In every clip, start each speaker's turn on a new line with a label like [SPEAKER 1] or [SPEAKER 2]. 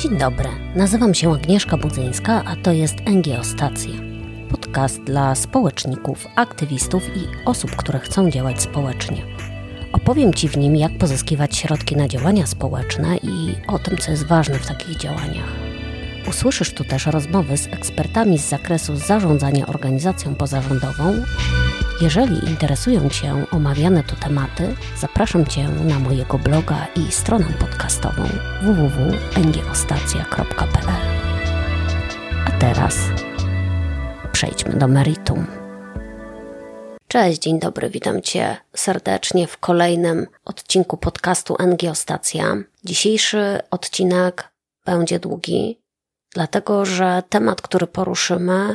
[SPEAKER 1] Dzień dobry, nazywam się Agnieszka Budzyńska, a to jest NGO Stacja. Podcast dla społeczników, aktywistów i osób, które chcą działać społecznie. Opowiem Ci w nim, jak pozyskiwać środki na działania społeczne i o tym, co jest ważne w takich działaniach. Usłyszysz tu też rozmowy z ekspertami z zakresu zarządzania organizacją pozarządową. Jeżeli interesują Cię omawiane tu tematy, zapraszam Cię na mojego bloga i stronę podcastową www.ngostacja.pl. A teraz przejdźmy do meritum. Cześć, dzień dobry, witam Cię serdecznie w kolejnym odcinku podcastu NGO Stacja. Dzisiejszy odcinek będzie długi, dlatego że temat, który poruszymy,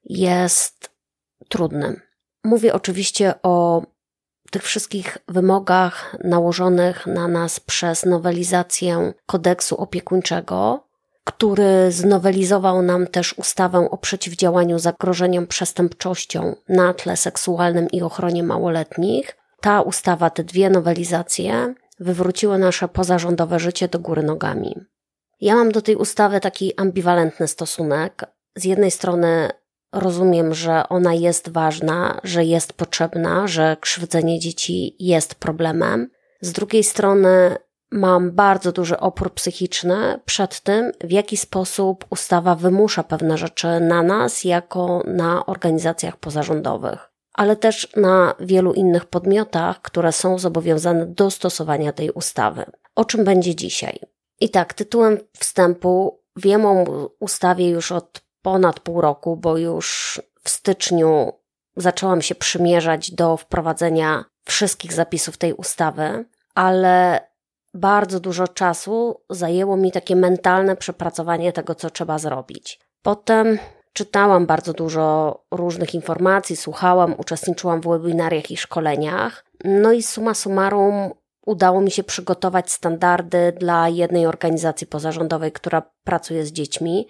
[SPEAKER 1] jest trudny. Mówię oczywiście o tych wszystkich wymogach nałożonych na nas przez nowelizację kodeksu opiekuńczego, który znowelizował nam też ustawę o przeciwdziałaniu zagrożeniom przestępczością na tle seksualnym i ochronie małoletnich. Ta ustawa, te dwie nowelizacje wywróciły nasze pozarządowe życie do góry nogami. Ja mam do tej ustawy taki ambiwalentny stosunek. Z jednej strony rozumiem, że ona jest ważna, że jest potrzebna, że krzywdzenie dzieci jest problemem. Z drugiej strony mam bardzo duży opór psychiczny przed tym, w jaki sposób ustawa wymusza pewne rzeczy na nas, jako na organizacjach pozarządowych, ale też na wielu innych podmiotach, które są zobowiązane do stosowania tej ustawy. O czym będzie dzisiaj? I tak, tytułem wstępu wiem o ustawie już od ponad pół roku, bo już w styczniu zaczęłam się przymierzać do wprowadzenia wszystkich zapisów tej ustawy, ale bardzo dużo czasu zajęło mi takie mentalne przepracowanie tego, co trzeba zrobić. Potem czytałam bardzo dużo różnych informacji, słuchałam, uczestniczyłam w webinariach i szkoleniach. No i summa summarum udało mi się przygotować standardy dla jednej organizacji pozarządowej, która pracuje z dziećmi.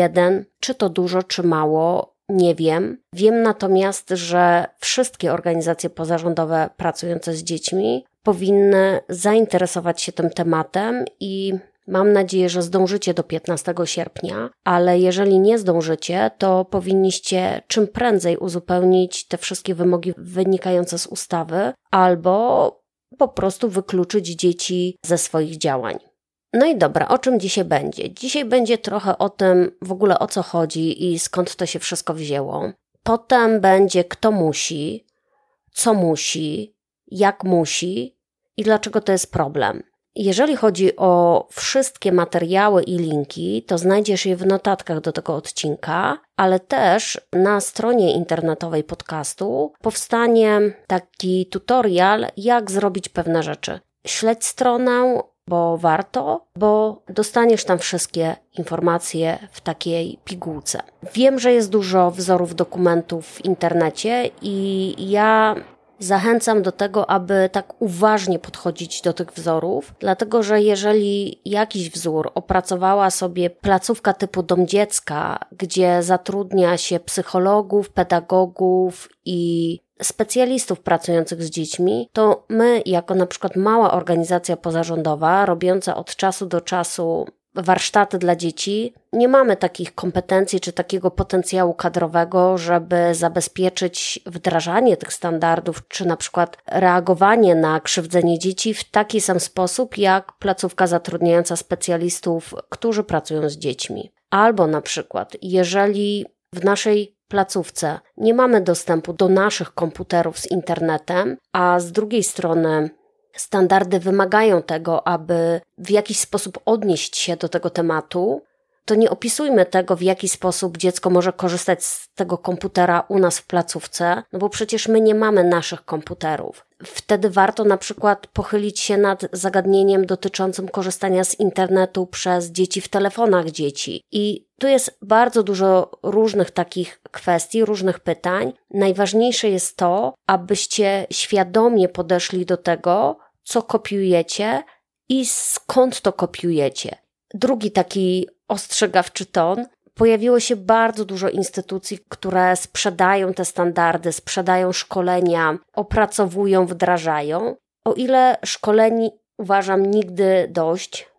[SPEAKER 1] Czy to dużo, czy mało, nie wiem. Wiem natomiast, że wszystkie organizacje pozarządowe pracujące z dziećmi powinny zainteresować się tym tematem i mam nadzieję, że zdążycie do 15 sierpnia, ale jeżeli nie zdążycie, to powinniście czym prędzej uzupełnić te wszystkie wymogi wynikające z ustawy albo po prostu wykluczyć dzieci ze swoich działań. No i dobra, o czym dzisiaj będzie? Dzisiaj będzie trochę o tym w ogóle, o co chodzi i skąd to się wszystko wzięło. Potem będzie kto musi, co musi, jak musi i dlaczego to jest problem. Jeżeli chodzi o wszystkie materiały i linki, to znajdziesz je w notatkach do tego odcinka, ale też na stronie internetowej podcastu powstanie taki tutorial, jak zrobić pewne rzeczy. Śledź stronę, bo warto, bo dostaniesz tam wszystkie informacje w takiej pigułce. Wiem, że jest dużo wzorów dokumentów w internecie i ja zachęcam do tego, aby tak uważnie podchodzić do tych wzorów, dlatego że jeżeli jakiś wzór opracowała sobie placówka typu Dom Dziecka, gdzie zatrudnia się psychologów, pedagogów i specjalistów pracujących z dziećmi, to my, jako na przykład mała organizacja pozarządowa, robiąca od czasu do czasu warsztaty dla dzieci, nie mamy takich kompetencji czy takiego potencjału kadrowego, żeby zabezpieczyć wdrażanie tych standardów, czy na przykład reagowanie na krzywdzenie dzieci w taki sam sposób, jak placówka zatrudniająca specjalistów, którzy pracują z dziećmi. Albo na przykład, jeżeli w naszej placówce nie mamy dostępu do naszych komputerów z internetem, a z drugiej strony standardy wymagają tego, aby w jakiś sposób odnieść się do tego tematu, to nie opisujmy tego, w jaki sposób dziecko może korzystać z tego komputera u nas w placówce, no bo przecież my nie mamy naszych komputerów. Wtedy warto na przykład pochylić się nad zagadnieniem dotyczącym korzystania z internetu przez dzieci w telefonach dzieci. I tu jest bardzo dużo różnych takich kwestii, różnych pytań. Najważniejsze jest to, abyście świadomie podeszli do tego, co kopiujecie i skąd to kopiujecie. Drugi taki ostrzegawczy ton. Pojawiło się bardzo dużo instytucji, które sprzedają te standardy, sprzedają szkolenia, opracowują, wdrażają. O ile szkoleń uważam nigdy dość,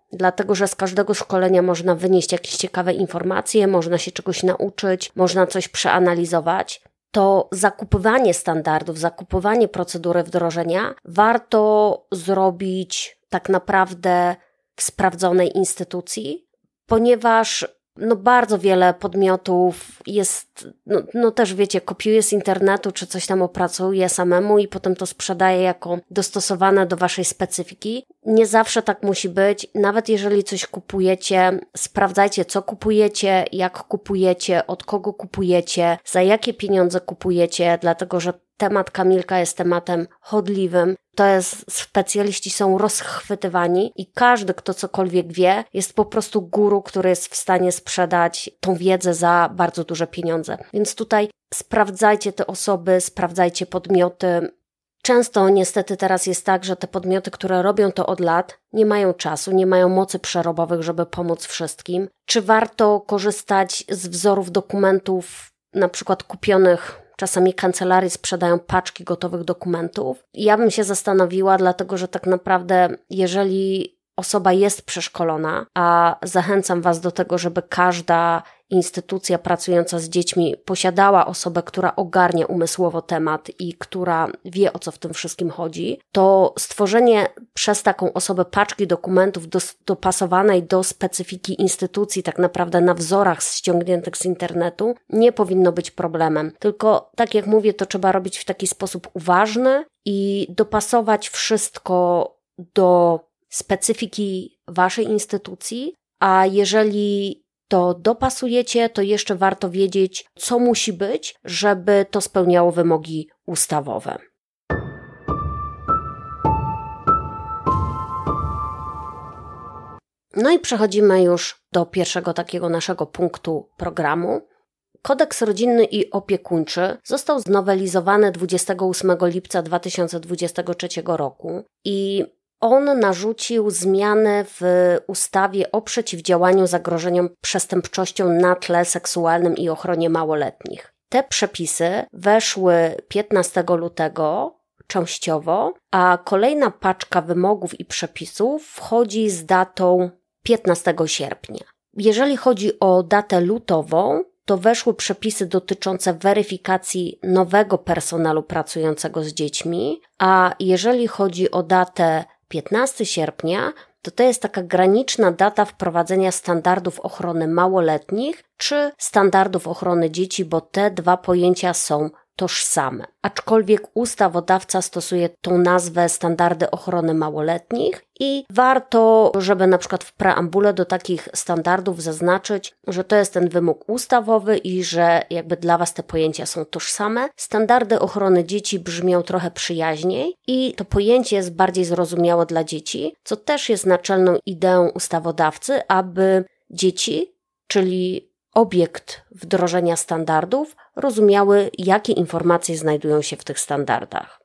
[SPEAKER 1] dlatego że z każdego szkolenia można wynieść jakieś ciekawe informacje, można się czegoś nauczyć, można coś przeanalizować, to zakupywanie standardów, zakupywanie procedury wdrożenia warto zrobić tak naprawdę w sprawdzonej instytucji, ponieważ bardzo wiele podmiotów jest, też wiecie, kopiuje z internetu, czy coś tam opracuje samemu i potem to sprzedaje jako dostosowane do waszej specyfiki. Nie zawsze tak musi być. Nawet jeżeli coś kupujecie, sprawdzajcie, co kupujecie, jak kupujecie, od kogo kupujecie, za jakie pieniądze kupujecie, dlatego że temat Kamilka jest tematem chodliwym. Specjaliści są rozchwytywani i każdy, kto cokolwiek wie, jest po prostu guru, który jest w stanie sprzedać tą wiedzę za bardzo duże pieniądze. Więc tutaj sprawdzajcie te osoby, sprawdzajcie podmioty. Często niestety teraz jest tak, że te podmioty, które robią to od lat, nie mają czasu, nie mają mocy przerobowych, żeby pomóc wszystkim. Czy warto korzystać z wzorów dokumentów, na przykład kupionych? Czasami kancelarie sprzedają paczki gotowych dokumentów. Ja bym się zastanowiła, dlatego że tak naprawdę, jeżeli osoba jest przeszkolona, a zachęcam was do tego, żeby każda instytucja pracująca z dziećmi posiadała osobę, która ogarnia umysłowo temat i która wie, o co w tym wszystkim chodzi, to stworzenie przez taką osobę paczki dokumentów dopasowanej do specyfiki instytucji, tak naprawdę na wzorach ściągniętych z internetu, nie powinno być problemem. Tylko, tak jak mówię, to trzeba robić w taki sposób uważny i dopasować wszystko do specyfiki waszej instytucji, a jeżeli to dopasujecie, to jeszcze warto wiedzieć, co musi być, żeby to spełniało wymogi ustawowe. No i przechodzimy już do pierwszego takiego naszego punktu programu. Kodeks rodzinny i opiekuńczy został znowelizowany 28 lipca 2023 roku i on narzucił zmiany w ustawie o przeciwdziałaniu zagrożeniom przestępczością na tle seksualnym i ochronie małoletnich. Te przepisy weszły 15 lutego częściowo, a kolejna paczka wymogów i przepisów wchodzi z datą 15 sierpnia. Jeżeli chodzi o datę lutową, to weszły przepisy dotyczące weryfikacji nowego personelu pracującego z dziećmi, a jeżeli chodzi o datę 15 sierpnia, to jest taka graniczna data wprowadzenia standardów ochrony małoletnich czy standardów ochrony dzieci, bo te dwa pojęcia są tożsame. Aczkolwiek ustawodawca stosuje tą nazwę standardy ochrony małoletnich i warto, żeby na przykład w preambule do takich standardów zaznaczyć, że to jest ten wymóg ustawowy i że jakby dla was te pojęcia są tożsame. Standardy ochrony dzieci brzmią trochę przyjaźniej i to pojęcie jest bardziej zrozumiałe dla dzieci, co też jest naczelną ideą ustawodawcy, aby dzieci, czyli obiekt wdrożenia standardów, rozumiały, jakie informacje znajdują się w tych standardach.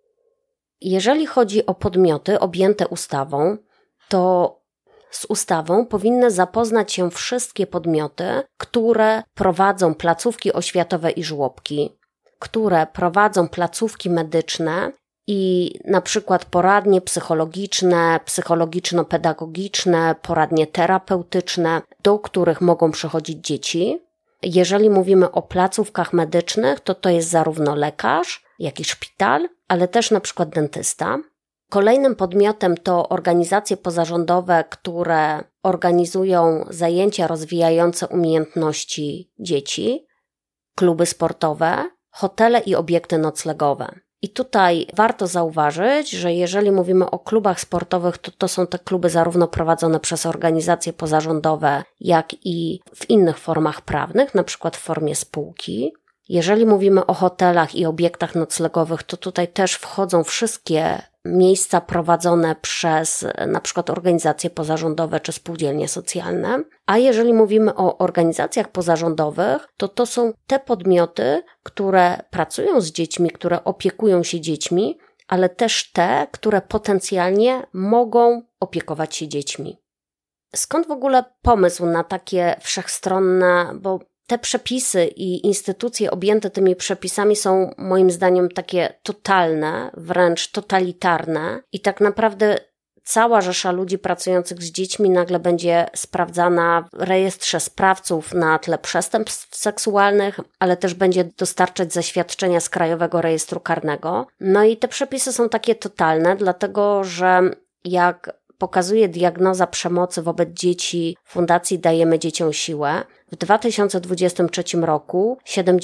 [SPEAKER 1] Jeżeli chodzi o podmioty objęte ustawą, to z ustawą powinny zapoznać się wszystkie podmioty, które prowadzą placówki oświatowe i żłobki, które prowadzą placówki medyczne i na przykład poradnie psychologiczne, psychologiczno-pedagogiczne, poradnie terapeutyczne, do których mogą przychodzić dzieci. Jeżeli mówimy o placówkach medycznych, to jest zarówno lekarz, jak i szpital, ale też na przykład dentysta. Kolejnym podmiotem to organizacje pozarządowe, które organizują zajęcia rozwijające umiejętności dzieci, kluby sportowe, hotele i obiekty noclegowe. I tutaj warto zauważyć, że jeżeli mówimy o klubach sportowych, to są te kluby zarówno prowadzone przez organizacje pozarządowe, jak i w innych formach prawnych, na przykład w formie spółki. Jeżeli mówimy o hotelach i obiektach noclegowych, to tutaj też wchodzą wszystkie miejsca prowadzone przez na przykład organizacje pozarządowe czy spółdzielnie socjalne. A jeżeli mówimy o organizacjach pozarządowych, to są te podmioty, które pracują z dziećmi, które opiekują się dziećmi, ale też te, które potencjalnie mogą opiekować się dziećmi. Skąd w ogóle pomysł na takie wszechstronne, bo te przepisy i instytucje objęte tymi przepisami są moim zdaniem takie totalne, wręcz totalitarne i tak naprawdę cała rzesza ludzi pracujących z dziećmi nagle będzie sprawdzana w rejestrze sprawców na tle przestępstw seksualnych, ale też będzie dostarczać zaświadczenia z Krajowego Rejestru Karnego. No i te przepisy są takie totalne, dlatego że jak pokazuje diagnoza przemocy wobec dzieci Fundacji Dajemy Dzieciom Siłę, w 2023 roku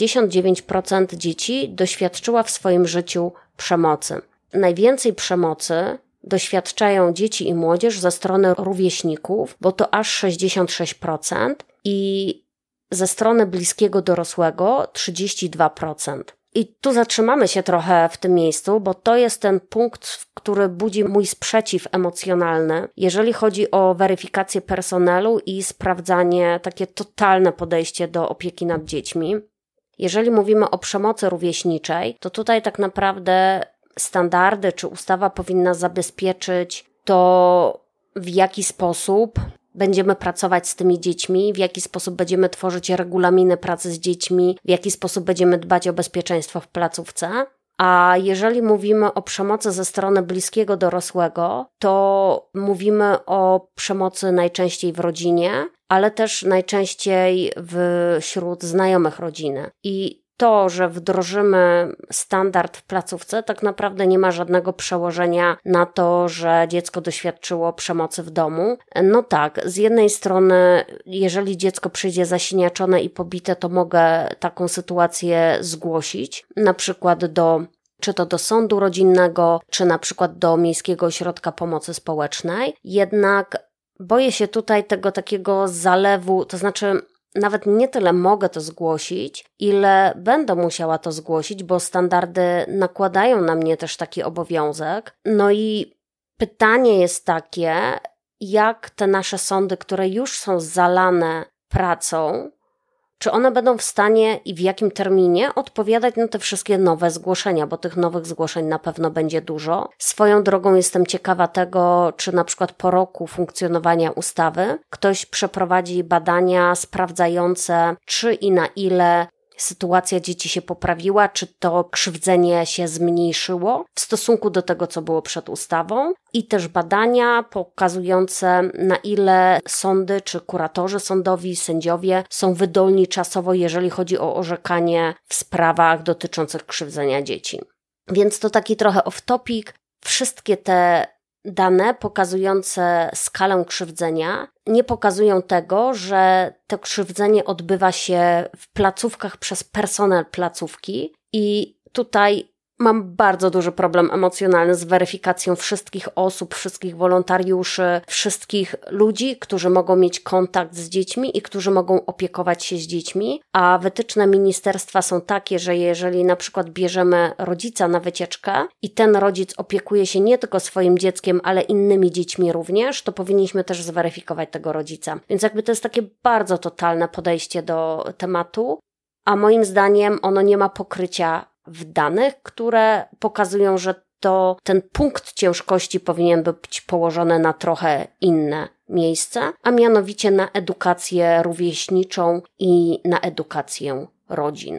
[SPEAKER 1] 79% dzieci doświadczyła w swoim życiu przemocy. Najwięcej przemocy doświadczają dzieci i młodzież ze strony rówieśników, bo to aż 66% i ze strony bliskiego dorosłego 32%. I tu zatrzymamy się trochę w tym miejscu, bo to jest ten punkt, który budzi mój sprzeciw emocjonalny, jeżeli chodzi o weryfikację personelu i sprawdzanie, takie totalne podejście do opieki nad dziećmi. Jeżeli mówimy o przemocy rówieśniczej, to tutaj tak naprawdę standardy czy ustawa powinna zabezpieczyć to, w jaki sposób będziemy pracować z tymi dziećmi, w jaki sposób będziemy tworzyć regulaminy pracy z dziećmi, w jaki sposób będziemy dbać o bezpieczeństwo w placówce. A jeżeli mówimy o przemocy ze strony bliskiego dorosłego, to mówimy o przemocy najczęściej w rodzinie, ale też najczęściej wśród znajomych rodziny. I to, że wdrożymy standard w placówce, tak naprawdę nie ma żadnego przełożenia na to, że dziecko doświadczyło przemocy w domu. No tak, z jednej strony, jeżeli dziecko przyjdzie zasiniaczone i pobite, to mogę taką sytuację zgłosić, na przykład czy to do sądu rodzinnego, czy na przykład do Miejskiego Ośrodka Pomocy Społecznej. Jednak boję się tutaj tego takiego zalewu, to znaczy nawet nie tyle mogę to zgłosić, ile będę musiała to zgłosić, bo standardy nakładają na mnie też taki obowiązek. No i pytanie jest takie, jak te nasze sądy, które już są zalane pracą, czy one będą w stanie i w jakim terminie odpowiadać na te wszystkie nowe zgłoszenia, bo tych nowych zgłoszeń na pewno będzie dużo. Swoją drogą jestem ciekawa tego, czy na przykład po roku funkcjonowania ustawy ktoś przeprowadzi badania sprawdzające, czy i na ile sytuacja dzieci się poprawiła, czy to krzywdzenie się zmniejszyło w stosunku do tego, co było przed ustawą, i też badania pokazujące, na ile sądy czy kuratorzy sądowi, sędziowie są wydolni czasowo, jeżeli chodzi o orzekanie w sprawach dotyczących krzywdzenia dzieci. Więc to taki trochę off-topic. Wszystkie te dane pokazujące skalę krzywdzenia nie pokazują tego, że to krzywdzenie odbywa się w placówkach przez personel placówki i tutaj mam bardzo duży problem emocjonalny z weryfikacją wszystkich osób, wszystkich wolontariuszy, wszystkich ludzi, którzy mogą mieć kontakt z dziećmi i którzy mogą opiekować się z dziećmi, a wytyczne ministerstwa są takie, że jeżeli na przykład bierzemy rodzica na wycieczkę i ten rodzic opiekuje się nie tylko swoim dzieckiem, ale innymi dziećmi również, to powinniśmy też zweryfikować tego rodzica. Więc jakby to jest takie bardzo totalne podejście do tematu, a moim zdaniem ono nie ma pokrycia w danych, które pokazują, że ten punkt ciężkości powinien być położony na trochę inne miejsce, a mianowicie na edukację rówieśniczą i na edukację rodzin.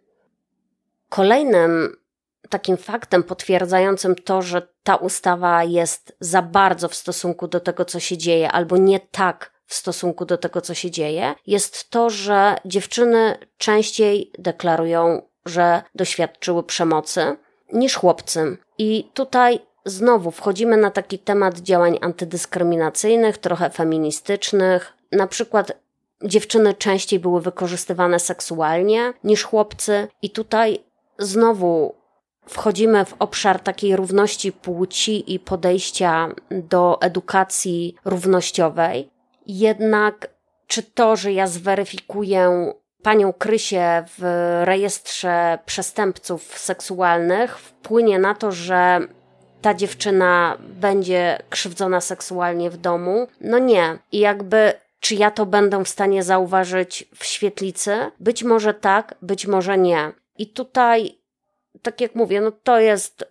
[SPEAKER 1] Kolejnym takim faktem potwierdzającym to, że ta ustawa jest za bardzo w stosunku do tego, co się dzieje, albo nie tak w stosunku do tego, co się dzieje, jest to, że dziewczyny częściej deklarują, że doświadczyły przemocy niż chłopcy. I tutaj znowu wchodzimy na taki temat działań antydyskryminacyjnych, trochę feministycznych. Na przykład dziewczyny częściej były wykorzystywane seksualnie niż chłopcy i tutaj znowu wchodzimy w obszar takiej równości płci i podejścia do edukacji równościowej. Jednak czy to, że ja zweryfikuję panią Krysię w rejestrze przestępców seksualnych, wpłynie na to, że ta dziewczyna będzie krzywdzona seksualnie w domu? No nie. I jakby, czy ja to będę w stanie zauważyć w świetlicy? Być może tak, być może nie. I tutaj, tak jak mówię, no to jest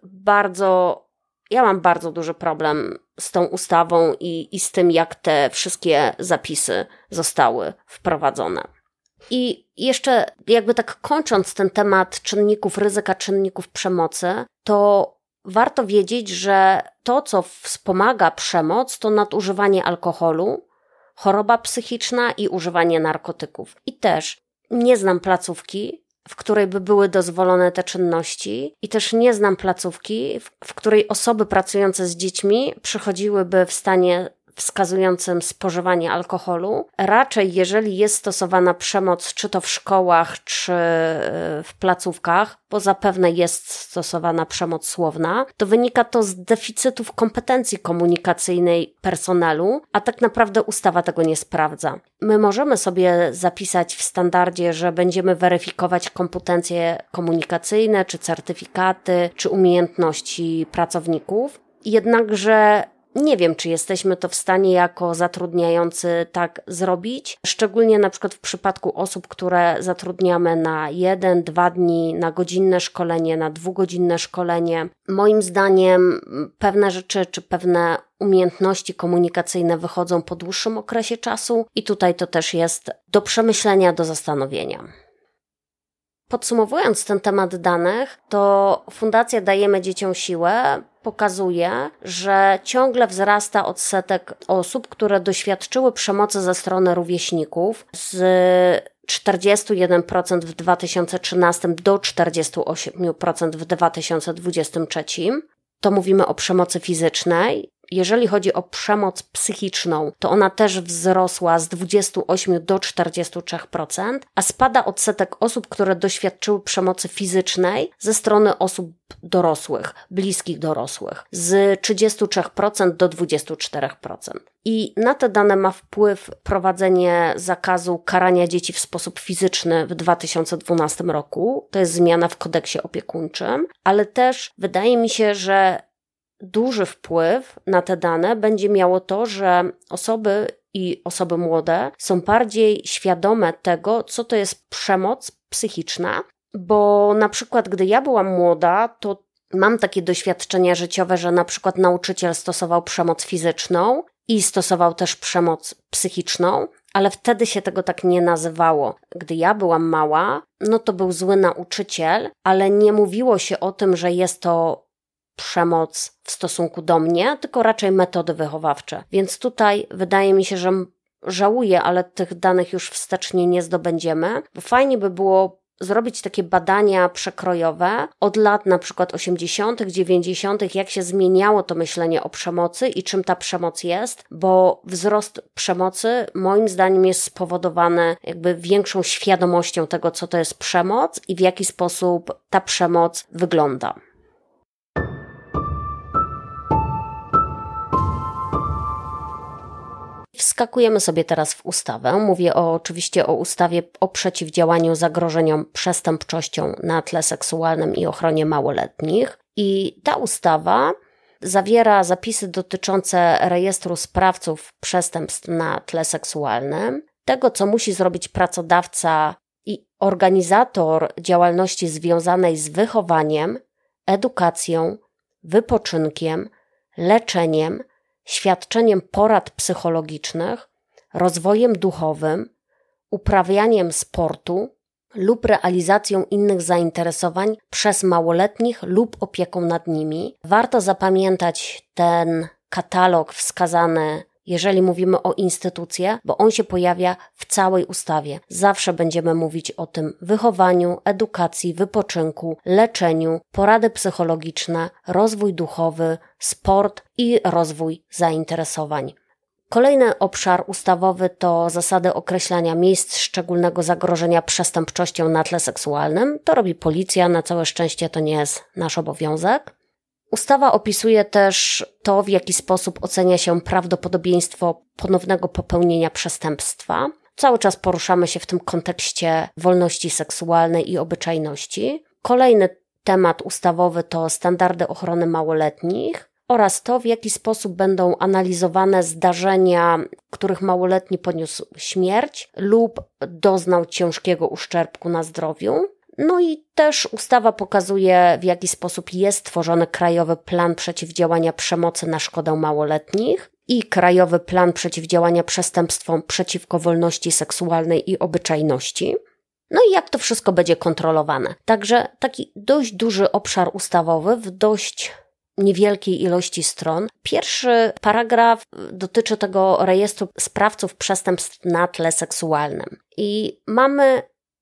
[SPEAKER 1] ja mam bardzo duży problem z tą ustawą i z tym, jak te wszystkie zapisy zostały wprowadzone. I jeszcze jakby tak kończąc ten temat czynników ryzyka, czynników przemocy, to warto wiedzieć, że to, co wspomaga przemoc, to nadużywanie alkoholu, choroba psychiczna i używanie narkotyków. I też nie znam placówki, w której by były dozwolone te czynności i też nie znam placówki, w której osoby pracujące z dziećmi przychodziłyby w stanie wskazującym spożywanie alkoholu. Raczej jeżeli jest stosowana przemoc, czy to w szkołach, czy w placówkach, bo zapewne jest stosowana przemoc słowna, to wynika to z deficytów kompetencji komunikacyjnej personelu, a tak naprawdę ustawa tego nie sprawdza. My możemy sobie zapisać w standardzie, że będziemy weryfikować kompetencje komunikacyjne, czy certyfikaty, czy umiejętności pracowników, jednakże nie wiem, czy jesteśmy to w stanie jako zatrudniający tak zrobić, szczególnie na przykład w przypadku osób, które zatrudniamy na 1-2 dni, na godzinne szkolenie, na 2-godzinne szkolenie. Moim zdaniem pewne rzeczy czy pewne umiejętności komunikacyjne wychodzą po dłuższym okresie czasu i tutaj to też jest do przemyślenia, do zastanowienia. Podsumowując ten temat danych, to Fundacja Dajemy Dzieciom Siłę pokazuje, że ciągle wzrasta odsetek osób, które doświadczyły przemocy ze strony rówieśników z 41% w 2013 do 48% w 2023. To mówimy o przemocy fizycznej. Jeżeli chodzi o przemoc psychiczną, to ona też wzrosła z 28 do 43%, a spada odsetek osób, które doświadczyły przemocy fizycznej ze strony osób dorosłych, bliskich dorosłych, z 33% do 24%. I na te dane ma wpływ prowadzenie zakazu karania dzieci w sposób fizyczny w 2012 roku. To jest zmiana w kodeksie opiekuńczym, ale też wydaje mi się, że duży wpływ na te dane będzie miało to, że osoby młode są bardziej świadome tego, co to jest przemoc psychiczna, bo na przykład gdy ja byłam młoda, to mam takie doświadczenia życiowe, że na przykład nauczyciel stosował przemoc fizyczną i stosował też przemoc psychiczną, ale wtedy się tego tak nie nazywało. Gdy ja byłam mała, no to był zły nauczyciel, ale nie mówiło się o tym, że jest to przemoc w stosunku do mnie, tylko raczej metody wychowawcze. Więc tutaj wydaje mi się, że żałuję, ale tych danych już wstecznie nie zdobędziemy, bo fajnie by było zrobić takie badania przekrojowe od lat na przykład 80., 90., jak się zmieniało to myślenie o przemocy i czym ta przemoc jest, bo wzrost przemocy moim zdaniem jest spowodowany jakby większą świadomością tego, co to jest przemoc i w jaki sposób ta przemoc wygląda. Wskakujemy sobie teraz w ustawę. Mówię oczywiście o ustawie o przeciwdziałaniu zagrożeniom przestępczością na tle seksualnym i ochronie małoletnich. I ta ustawa zawiera zapisy dotyczące rejestru sprawców przestępstw na tle seksualnym, tego, co musi zrobić pracodawca i organizator działalności związanej z wychowaniem, edukacją, wypoczynkiem, leczeniem, świadczeniem porad psychologicznych, rozwojem duchowym, uprawianiem sportu lub realizacją innych zainteresowań przez małoletnich lub opieką nad nimi. Warto zapamiętać ten katalog wskazany, jeżeli mówimy o instytucje, bo on się pojawia w całej ustawie. Zawsze będziemy mówić o tym wychowaniu, edukacji, wypoczynku, leczeniu, porady psychologiczne, rozwój duchowy, sport i rozwój zainteresowań. Kolejny obszar ustawowy to zasady określania miejsc szczególnego zagrożenia przestępczością na tle seksualnym. To robi policja, na całe szczęście to nie jest nasz obowiązek. Ustawa opisuje też to, w jaki sposób ocenia się prawdopodobieństwo ponownego popełnienia przestępstwa. Cały czas poruszamy się w tym kontekście wolności seksualnej i obyczajności. Kolejny temat ustawowy to standardy ochrony małoletnich oraz to, w jaki sposób będą analizowane zdarzenia, w których małoletni poniósł śmierć lub doznał ciężkiego uszczerbku na zdrowiu. No i też ustawa pokazuje, w jaki sposób jest tworzony Krajowy Plan Przeciwdziałania Przemocy na szkodę małoletnich i Krajowy Plan Przeciwdziałania Przestępstwom przeciwko wolności seksualnej i obyczajności. No i jak to wszystko będzie kontrolowane. Także taki dość duży obszar ustawowy w dość niewielkiej ilości stron. Pierwszy paragraf dotyczy tego rejestru sprawców przestępstw na tle seksualnym. I mamy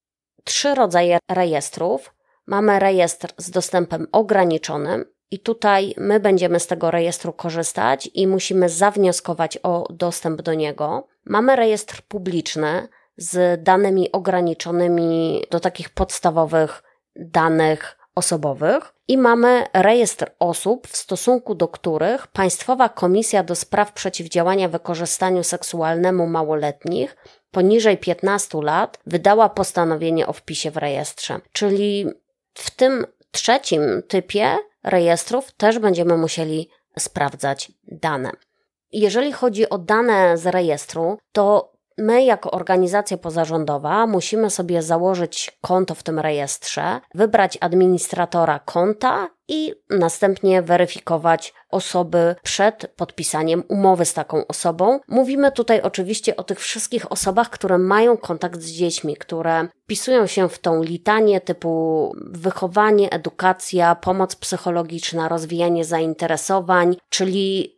[SPEAKER 1] 3 rodzaje rejestrów. Mamy rejestr z dostępem ograniczonym i tutaj my będziemy z tego rejestru korzystać i musimy zawnioskować o dostęp do niego. Mamy rejestr publiczny z danymi ograniczonymi do takich podstawowych danych osobowych i mamy rejestr osób, w stosunku do których Państwowa Komisja do Spraw Przeciwdziałania Wykorzystaniu Seksualnemu Małoletnich poniżej 15 lat wydała postanowienie o wpisie w rejestrze. Czyli w tym trzecim typie rejestrów też będziemy musieli sprawdzać dane. Jeżeli chodzi o dane z rejestru, to my jako organizacja pozarządowa musimy sobie założyć konto w tym rejestrze, wybrać administratora konta i następnie weryfikować osoby przed podpisaniem umowy z taką osobą. Mówimy tutaj oczywiście o tych wszystkich osobach, które mają kontakt z dziećmi, które wpisują się w tą litanię typu wychowanie, edukacja, pomoc psychologiczna, rozwijanie zainteresowań, czyli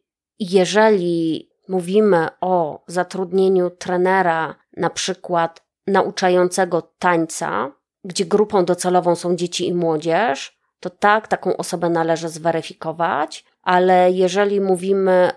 [SPEAKER 1] jeżeli mówimy o zatrudnieniu trenera, na przykład nauczającego tańca, gdzie grupą docelową są dzieci i młodzież, to tak, taką osobę należy zweryfikować, ale jeżeli mówimy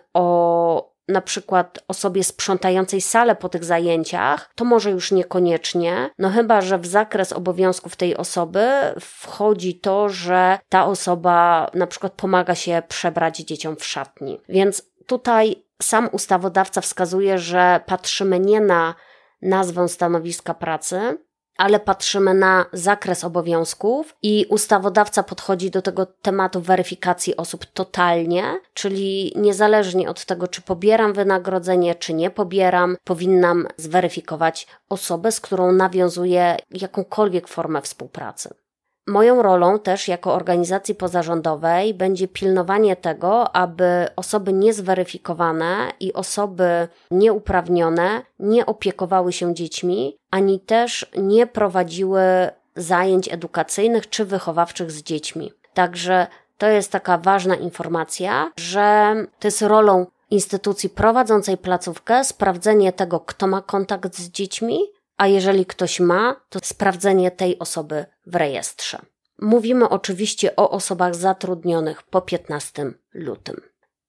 [SPEAKER 1] o na przykład osobie sprzątającej salę po tych zajęciach, to może już niekoniecznie, no chyba że w zakres obowiązków tej osoby wchodzi to, że ta osoba na przykład pomaga się przebrać dzieciom w szatni. Więc tutaj sam ustawodawca wskazuje, że patrzymy nie na nazwę stanowiska pracy, ale patrzymy na zakres obowiązków i ustawodawca podchodzi do tego tematu weryfikacji osób totalnie, czyli niezależnie od tego, czy pobieram wynagrodzenie, czy nie pobieram, powinnam zweryfikować osobę, z którą nawiązuję jakąkolwiek formę współpracy. Moją rolą też jako organizacji pozarządowej będzie pilnowanie tego, aby osoby niezweryfikowane i osoby nieuprawnione nie opiekowały się dziećmi, ani też nie prowadziły zajęć edukacyjnych czy wychowawczych z dziećmi. Także to jest taka ważna informacja, że to jest rolą instytucji prowadzącej placówkę sprawdzenie tego, kto ma kontakt z dziećmi, a jeżeli ktoś ma, to sprawdzenie tej osoby w rejestrze. Mówimy oczywiście o osobach zatrudnionych po 15 lutym.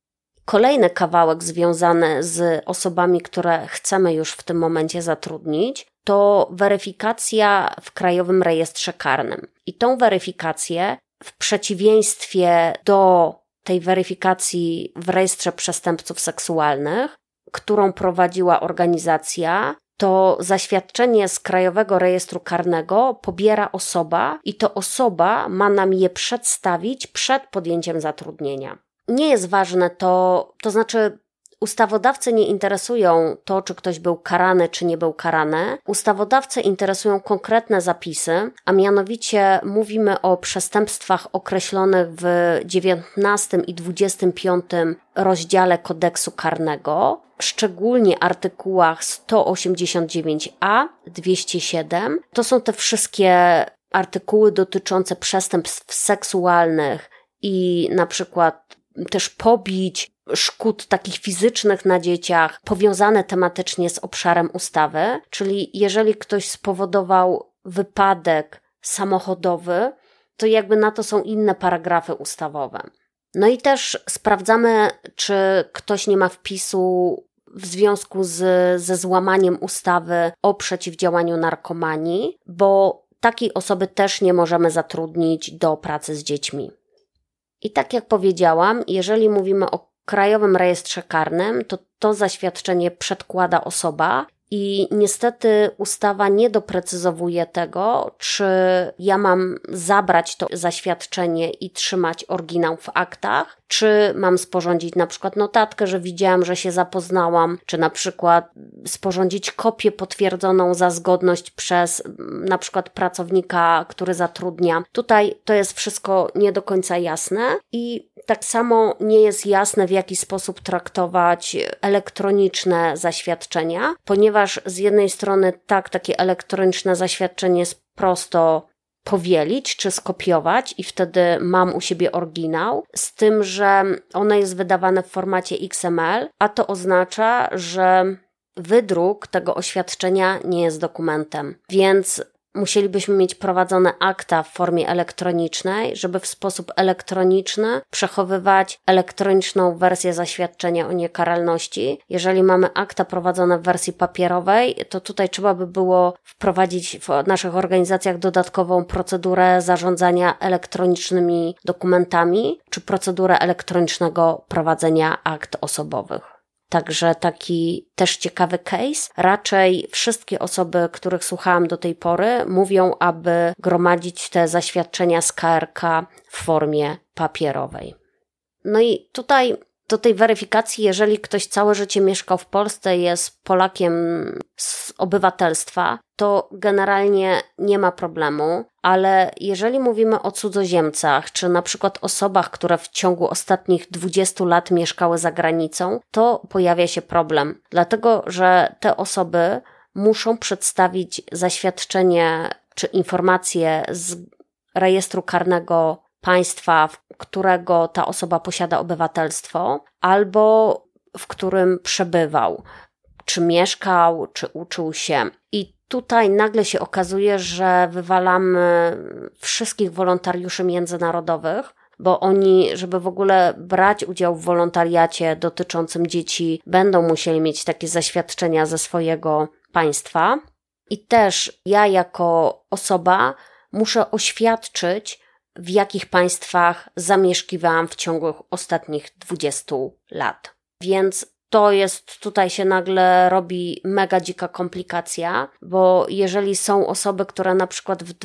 [SPEAKER 1] Kolejny kawałek związany z osobami, które chcemy już w tym momencie zatrudnić, to weryfikacja w Krajowym Rejestrze Karnym. I tą weryfikację w przeciwieństwie do tej weryfikacji w Rejestrze Przestępców Seksualnych, którą prowadziła organizacja, to zaświadczenie z Krajowego Rejestru Karnego pobiera osoba i to osoba ma nam je przedstawić przed podjęciem zatrudnienia. Nie jest ważne to znaczy ustawodawcy nie interesują to, czy ktoś był karany, czy nie był karany. Ustawodawcę interesują konkretne zapisy, a mianowicie mówimy o przestępstwach określonych w 19 i 25 rozdziale Kodeksu Karnego, szczególnie artykułach 189a, 207. To są te wszystkie artykuły dotyczące przestępstw seksualnych i na przykład też pobić, szkód takich fizycznych na dzieciach, powiązane tematycznie z obszarem ustawy, czyli jeżeli ktoś spowodował wypadek samochodowy, to jakby na to są inne paragrafy ustawowe. No i też sprawdzamy, czy ktoś nie ma wpisu w związku ze złamaniem ustawy o przeciwdziałaniu narkomanii, bo takiej osoby też nie możemy zatrudnić do pracy z dziećmi. I tak jak powiedziałam, jeżeli mówimy o Krajowym Rejestrze Karnym, to zaświadczenie przedkłada osoba i niestety ustawa nie doprecyzowuje tego, czy ja mam zabrać to zaświadczenie i trzymać oryginał w aktach, czy mam sporządzić na przykład notatkę, że widziałam, że się zapoznałam, czy na przykład sporządzić kopię potwierdzoną za zgodność przez na przykład pracownika, który zatrudnia. Tutaj to jest wszystko nie do końca jasne i tak samo nie jest jasne, w jaki sposób traktować elektroniczne zaświadczenia, ponieważ z jednej strony takie elektroniczne zaświadczenie jest prosto powielić czy skopiować i wtedy mam u siebie oryginał, z tym, że ono jest wydawane w formacie XML, a to oznacza, że wydruk tego oświadczenia nie jest dokumentem, więc musielibyśmy mieć prowadzone akta w formie elektronicznej, żeby w sposób elektroniczny przechowywać elektroniczną wersję zaświadczenia o niekaralności. Jeżeli mamy akta prowadzone w wersji papierowej, to tutaj trzeba by było wprowadzić w naszych organizacjach dodatkową procedurę zarządzania elektronicznymi dokumentami, czy procedurę elektronicznego prowadzenia akt osobowych. Także taki też ciekawy case. Raczej wszystkie osoby, których słuchałam do tej pory, mówią, aby gromadzić te zaświadczenia z KRK w formie papierowej. No i tutaj do tej weryfikacji, jeżeli ktoś całe życie mieszkał w Polsce, jest Polakiem z obywatelstwa, to generalnie nie ma problemu, ale jeżeli mówimy o cudzoziemcach, czy na przykład osobach, które w ciągu ostatnich 20 lat mieszkały za granicą, to pojawia się problem, dlatego że te osoby muszą przedstawić zaświadczenie czy informacje z rejestru karnego państwa, w którego ta osoba posiada obywatelstwo, albo w którym przebywał, czy mieszkał, czy uczył się. I tutaj nagle się okazuje, że wywalamy wszystkich wolontariuszy międzynarodowych, bo oni, żeby w ogóle brać udział w wolontariacie dotyczącym dzieci, będą musieli mieć takie zaświadczenia ze swojego państwa. I też ja jako osoba muszę oświadczyć, w jakich państwach zamieszkiwałam w ciągu ostatnich 20 lat. Więc to jest, tutaj się nagle robi mega dzika komplikacja, bo jeżeli są osoby, które na przykład w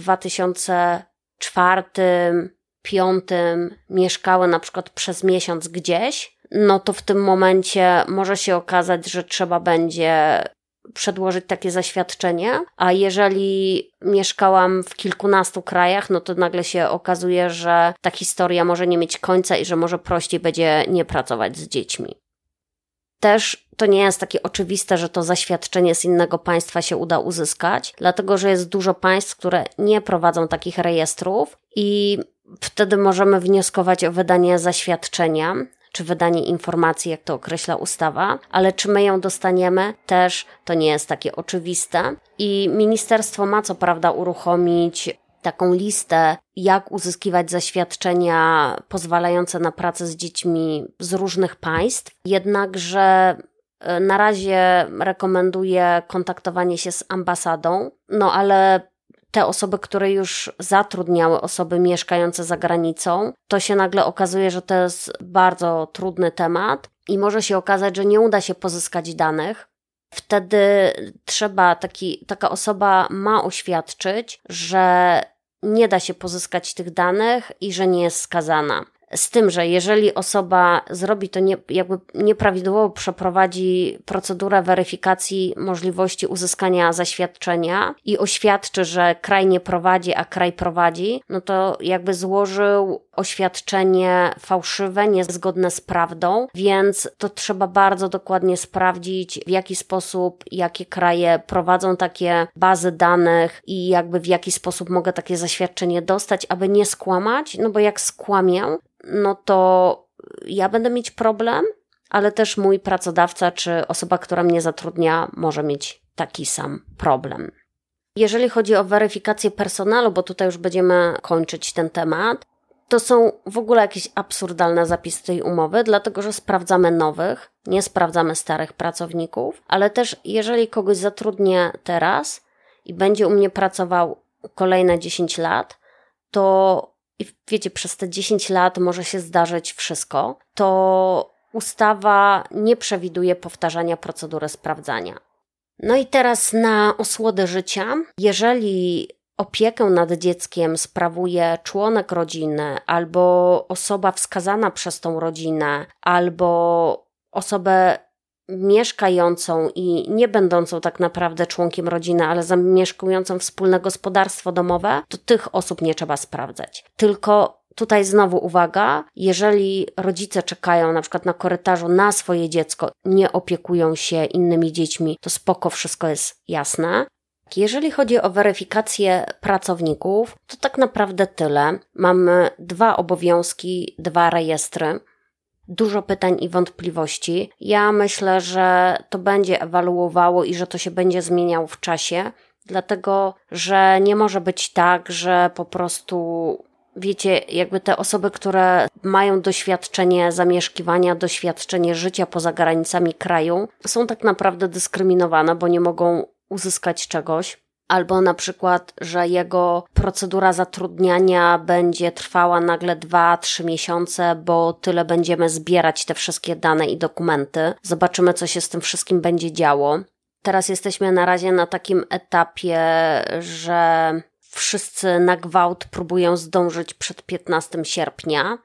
[SPEAKER 1] 2004-2005 mieszkały na przykład przez miesiąc gdzieś, no to w tym momencie może się okazać, że trzeba będzie przedłożyć takie zaświadczenie, a jeżeli mieszkałam w kilkunastu krajach, no to nagle się okazuje, że ta historia może nie mieć końca i że może prościej będzie nie pracować z dziećmi. Też to nie jest takie oczywiste, że to zaświadczenie z innego państwa się uda uzyskać, dlatego że jest dużo państw, które nie prowadzą takich rejestrów i wtedy możemy wnioskować o wydanie zaświadczenia, czy wydanie informacji, jak to określa ustawa, ale czy my ją dostaniemy, też to nie jest takie oczywiste. I ministerstwo ma co prawda uruchomić taką listę, jak uzyskiwać zaświadczenia pozwalające na pracę z dziećmi z różnych państw, jednakże na razie rekomenduję kontaktowanie się z ambasadą, no ale te osoby, które już zatrudniały osoby mieszkające za granicą, to się nagle okazuje, że to jest bardzo trudny temat i może się okazać, że nie uda się pozyskać danych. Wtedy taka osoba ma oświadczyć, że nie da się pozyskać tych danych i że nie jest skazana. Z tym, że jeżeli osoba zrobi to nieprawidłowo, przeprowadzi procedurę weryfikacji możliwości uzyskania zaświadczenia i oświadczy, że kraj nie prowadzi, a kraj prowadzi, no to jakby złożył oświadczenie fałszywe, niezgodne z prawdą, więc to trzeba bardzo dokładnie sprawdzić, w jaki sposób, jakie kraje prowadzą takie bazy danych i jakby w jaki sposób mogę takie zaświadczenie dostać, aby nie skłamać, no bo jak skłamię, no to ja będę mieć problem, ale też mój pracodawca czy osoba, która mnie zatrudnia, może mieć taki sam problem. Jeżeli chodzi o weryfikację personalu, bo tutaj już będziemy kończyć ten temat, to są w ogóle jakieś absurdalne zapisy tej umowy, dlatego że sprawdzamy nowych, nie sprawdzamy starych pracowników, ale też jeżeli kogoś zatrudnię teraz i będzie u mnie pracował kolejne 10 lat, to i wiecie, przez te 10 lat może się zdarzyć wszystko, to ustawa nie przewiduje powtarzania procedury sprawdzania. No i teraz na osłodę życia, jeżeli opiekę nad dzieckiem sprawuje członek rodziny albo osoba wskazana przez tą rodzinę, albo osobę mieszkającą i nie będącą tak naprawdę członkiem rodziny, ale zamieszkującą wspólne gospodarstwo domowe, to tych osób nie trzeba sprawdzać. Tylko tutaj znowu uwaga, jeżeli rodzice czekają na przykład na korytarzu na swoje dziecko, nie opiekują się innymi dziećmi, to spoko, wszystko jest jasne. Jeżeli chodzi o weryfikację pracowników, to tak naprawdę tyle. Mamy 2 obowiązki, 2 rejestry. Dużo pytań i wątpliwości. Ja myślę, że to będzie ewaluowało i że to się będzie zmieniało w czasie, dlatego, że nie może być tak, że po prostu, wiecie, jakby te osoby, które mają doświadczenie zamieszkiwania, doświadczenie życia poza granicami kraju, są tak naprawdę dyskryminowane, bo nie mogą uzyskać czegoś. Albo na przykład, że jego procedura zatrudniania będzie trwała nagle 2-3 miesiące, bo tyle będziemy zbierać te wszystkie dane i dokumenty. Zobaczymy, co się z tym wszystkim będzie działo. Teraz jesteśmy na razie na takim etapie, że wszyscy na gwałt próbują zdążyć przed 15 sierpnia,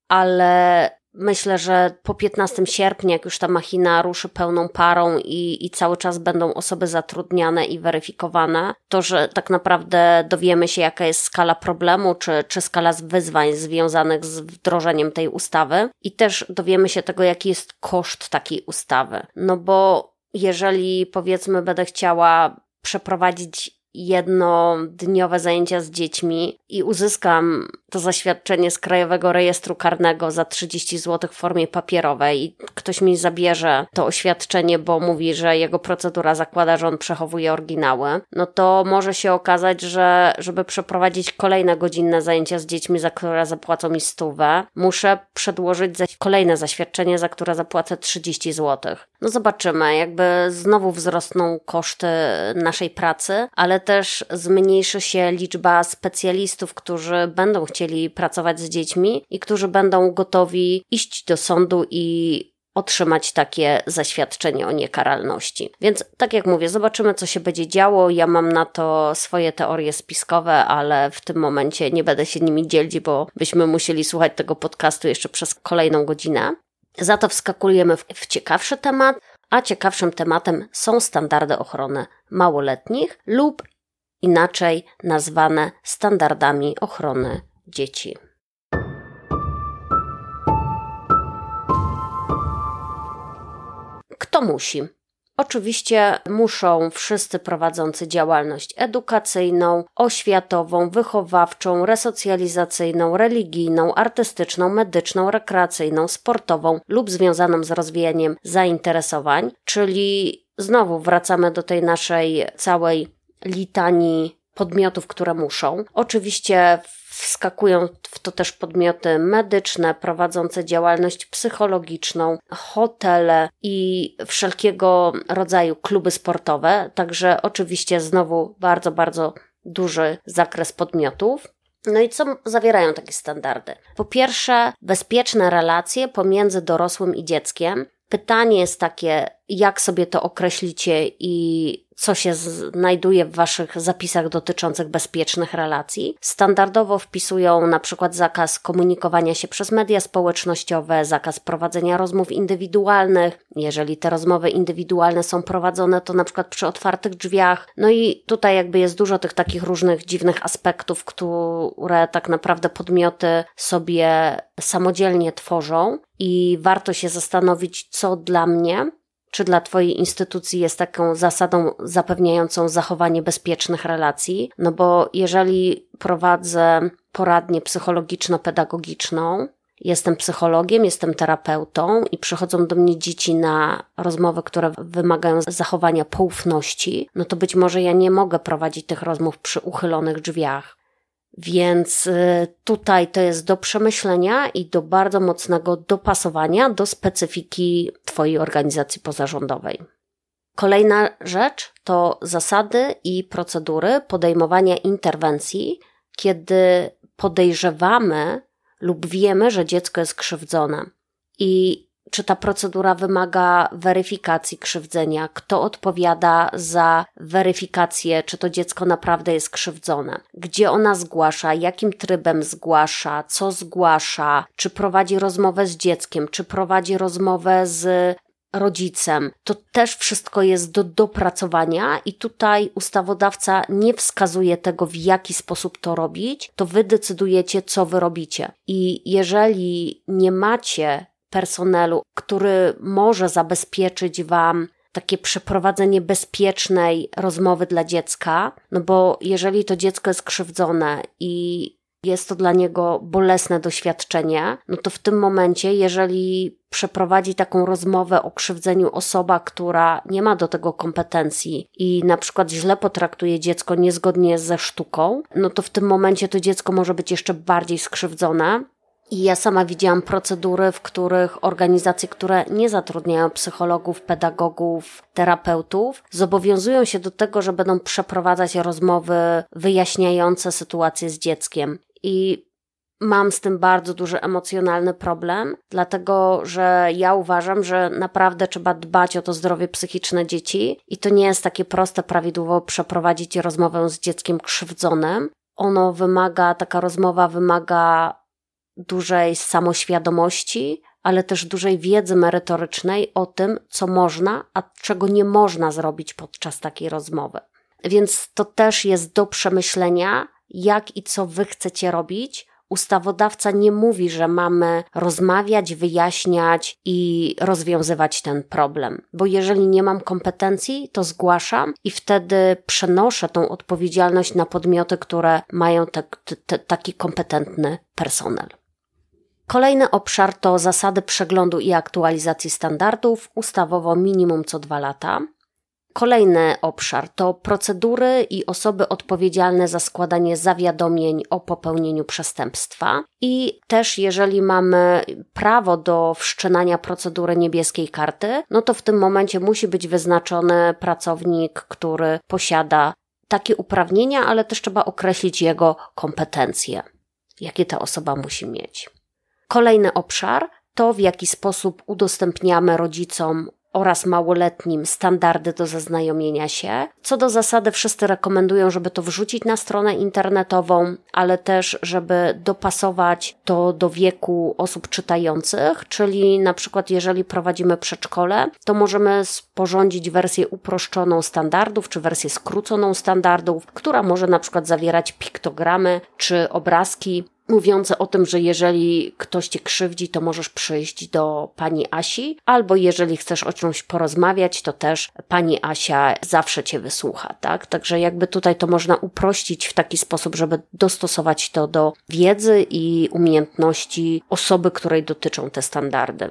[SPEAKER 1] ale myślę, że po 15 sierpnia, jak już ta machina ruszy pełną parą i cały czas będą osoby zatrudniane i weryfikowane, to że tak naprawdę dowiemy się, jaka jest skala problemu, czy skala wyzwań związanych z wdrożeniem tej ustawy i też dowiemy się tego, jaki jest koszt takiej ustawy. No bo jeżeli, powiedzmy, będę chciała przeprowadzić jednodniowe zajęcia z dziećmi i uzyskam to zaświadczenie z Krajowego Rejestru Karnego za 30 zł w formie papierowej i ktoś mi zabierze to oświadczenie, bo mówi, że jego procedura zakłada, że on przechowuje oryginały, no to może się okazać, że żeby przeprowadzić kolejne godzinne zajęcia z dziećmi, za które zapłacą mi 100, muszę przedłożyć kolejne zaświadczenie, za które zapłacę 30 zł. No zobaczymy, jakby znowu wzrosną koszty naszej pracy, ale też zmniejszy się liczba specjalistów, którzy będą chcieli pracować z dziećmi i którzy będą gotowi iść do sądu i otrzymać takie zaświadczenie o niekaralności. Więc tak jak mówię, zobaczymy, co się będzie działo. Ja mam na to swoje teorie spiskowe, ale w tym momencie nie będę się nimi dzielić, bo byśmy musieli słuchać tego podcastu jeszcze przez kolejną godzinę. Za to wskakujemy w ciekawszy temat, a ciekawszym tematem są standardy ochrony małoletnich lub inaczej nazwane standardami ochrony dzieci. Kto musi? Oczywiście muszą wszyscy prowadzący działalność edukacyjną, oświatową, wychowawczą, resocjalizacyjną, religijną, artystyczną, medyczną, rekreacyjną, sportową lub związaną z rozwijaniem zainteresowań, czyli znowu wracamy do tej naszej całej litanii podmiotów, które muszą. Oczywiście wskakują w to też podmioty medyczne, prowadzące działalność psychologiczną, hotele i wszelkiego rodzaju kluby sportowe. Także oczywiście znowu bardzo, bardzo duży zakres podmiotów. No i co zawierają takie standardy? Po pierwsze, bezpieczne relacje pomiędzy dorosłym i dzieckiem. Pytanie jest takie, jak sobie to określicie i co się znajduje w waszych zapisach dotyczących bezpiecznych relacji. Standardowo wpisują na przykład zakaz komunikowania się przez media społecznościowe, zakaz prowadzenia rozmów indywidualnych. Jeżeli te rozmowy indywidualne są prowadzone, to na przykład przy otwartych drzwiach. No i tutaj jakby jest dużo tych takich różnych dziwnych aspektów, które tak naprawdę podmioty sobie samodzielnie tworzą i warto się zastanowić, co dla mnie czy dla twojej instytucji jest taką zasadą zapewniającą zachowanie bezpiecznych relacji, no bo jeżeli prowadzę poradnię psychologiczno-pedagogiczną, jestem psychologiem, jestem terapeutą i przychodzą do mnie dzieci na rozmowy, które wymagają zachowania poufności, no to być może ja nie mogę prowadzić tych rozmów przy uchylonych drzwiach. Więc tutaj to jest do przemyślenia i do bardzo mocnego dopasowania do specyfiki twojej organizacji pozarządowej. Kolejna rzecz to zasady i procedury podejmowania interwencji, kiedy podejrzewamy lub wiemy, że dziecko jest krzywdzone. I czy ta procedura wymaga weryfikacji krzywdzenia? Kto odpowiada za weryfikację, czy to dziecko naprawdę jest krzywdzone? Gdzie ona zgłasza? Jakim trybem zgłasza? Co zgłasza? Czy prowadzi rozmowę z dzieckiem? Czy prowadzi rozmowę z rodzicem? To też wszystko jest do dopracowania i tutaj ustawodawca nie wskazuje tego, w jaki sposób to robić, to wy decydujecie, co wy robicie. I jeżeli nie macie personelu, który może zabezpieczyć wam takie przeprowadzenie bezpiecznej rozmowy dla dziecka, no bo jeżeli to dziecko jest krzywdzone i jest to dla niego bolesne doświadczenie, no to w tym momencie, jeżeli przeprowadzi taką rozmowę o krzywdzeniu osoba, która nie ma do tego kompetencji i na przykład źle potraktuje dziecko niezgodnie ze sztuką, no to w tym momencie to dziecko może być jeszcze bardziej skrzywdzone. I ja sama widziałam procedury, w których organizacje, które nie zatrudniają psychologów, pedagogów, terapeutów, zobowiązują się do tego, że będą przeprowadzać rozmowy wyjaśniające sytuację z dzieckiem. I mam z tym bardzo duży emocjonalny problem, dlatego że ja uważam, że naprawdę trzeba dbać o to zdrowie psychiczne dzieci i to nie jest takie proste prawidłowo przeprowadzić rozmowę z dzieckiem krzywdzonym. Taka rozmowa wymaga dużej samoświadomości, ale też dużej wiedzy merytorycznej o tym, co można, a czego nie można zrobić podczas takiej rozmowy. Więc to też jest do przemyślenia, jak i co wy chcecie robić. Ustawodawca nie mówi, że mamy rozmawiać, wyjaśniać i rozwiązywać ten problem, bo jeżeli nie mam kompetencji, to zgłaszam i wtedy przenoszę tą odpowiedzialność na podmioty, które mają taki kompetentny personel. Kolejny obszar to zasady przeglądu i aktualizacji standardów, ustawowo minimum co 2 lata. Kolejny obszar to procedury i osoby odpowiedzialne za składanie zawiadomień o popełnieniu przestępstwa. I też jeżeli mamy prawo do wszczynania procedury niebieskiej karty, no to w tym momencie musi być wyznaczony pracownik, który posiada takie uprawnienia, ale też trzeba określić jego kompetencje, jakie ta osoba musi mieć. Kolejny obszar to w jaki sposób udostępniamy rodzicom oraz małoletnim standardy do zaznajomienia się. Co do zasady wszyscy rekomendują, żeby to wrzucić na stronę internetową, ale też, żeby dopasować to do wieku osób czytających, czyli na przykład jeżeli prowadzimy przedszkole, to możemy sporządzić wersję uproszczoną standardów, czy wersję skróconą standardów, która może na przykład zawierać piktogramy, czy obrazki, mówiące o tym, że jeżeli ktoś cię krzywdzi, to możesz przyjść do pani Asi, albo jeżeli chcesz o czymś porozmawiać, to też pani Asia zawsze cię wysłucha, tak? Także jakby tutaj to można uprościć w taki sposób, żeby dostosować to do wiedzy i umiejętności osoby, której dotyczą te standardy.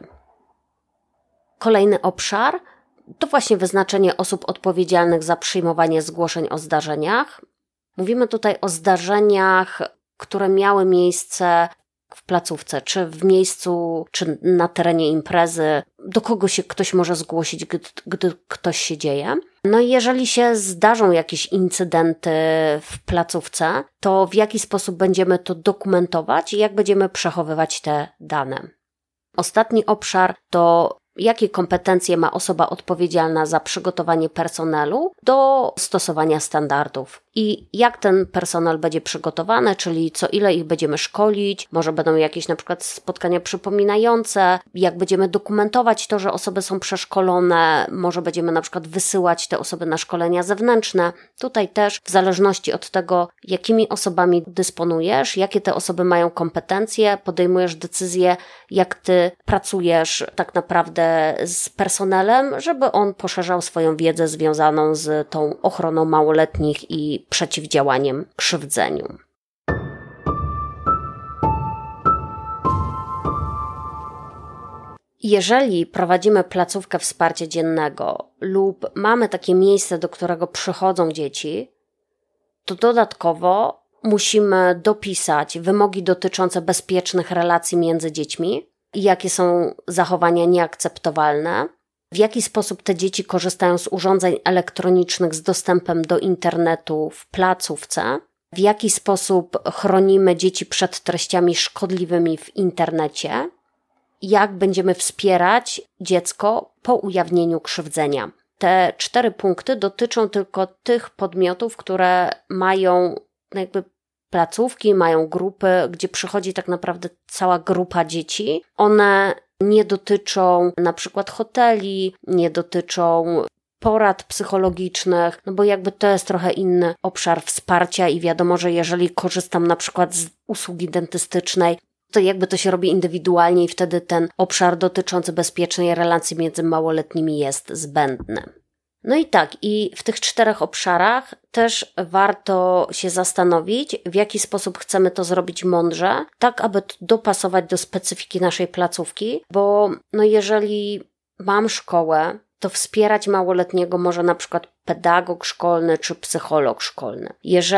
[SPEAKER 1] Kolejny obszar to właśnie wyznaczenie osób odpowiedzialnych za przyjmowanie zgłoszeń o zdarzeniach. Mówimy tutaj o zdarzeniach, które miały miejsce w placówce, czy w miejscu, czy na terenie imprezy, do kogo się ktoś może zgłosić, gdy ktoś się dzieje. No i jeżeli się zdarzą jakieś incydenty w placówce, to w jaki sposób będziemy to dokumentować i jak będziemy przechowywać te dane. Ostatni obszar to jakie kompetencje ma osoba odpowiedzialna za przygotowanie personelu do stosowania standardów i jak ten personel będzie przygotowany, czyli co ile ich będziemy szkolić, może będą jakieś na przykład spotkania przypominające, jak będziemy dokumentować to, że osoby są przeszkolone, może będziemy na przykład wysyłać te osoby na szkolenia zewnętrzne. Tutaj też w zależności od tego, jakimi osobami dysponujesz, jakie te osoby mają kompetencje, podejmujesz decyzję, jak ty pracujesz tak naprawdę z personelem, żeby on poszerzał swoją wiedzę związaną z tą ochroną małoletnich i przeciwdziałaniem krzywdzeniu. Jeżeli prowadzimy placówkę wsparcia dziennego lub mamy takie miejsce, do którego przychodzą dzieci, to dodatkowo musimy dopisać wymogi dotyczące bezpiecznych relacji między dziećmi i jakie są zachowania nieakceptowalne, w jaki sposób te dzieci korzystają z urządzeń elektronicznych z dostępem do internetu w placówce, w jaki sposób chronimy dzieci przed treściami szkodliwymi w internecie, jak będziemy wspierać dziecko po ujawnieniu krzywdzenia. Te 4 punkty dotyczą tylko tych podmiotów, które mają jakby placówki, mają grupy, gdzie przychodzi tak naprawdę cała grupa dzieci. One nie dotyczą na przykład hoteli, nie dotyczą porad psychologicznych, no bo jakby to jest trochę inny obszar wsparcia i wiadomo, że jeżeli korzystam na przykład z usługi dentystycznej, to jakby to się robi indywidualnie i wtedy ten obszar dotyczący bezpiecznej relacji między małoletnimi jest zbędny. No i tak, i w tych 4 obszarach też warto się zastanowić, w jaki sposób chcemy to zrobić mądrze, tak aby to dopasować do specyfiki naszej placówki, bo jeżeli mam szkołę, to wspierać małoletniego może na przykład pedagog szkolny czy psycholog szkolny.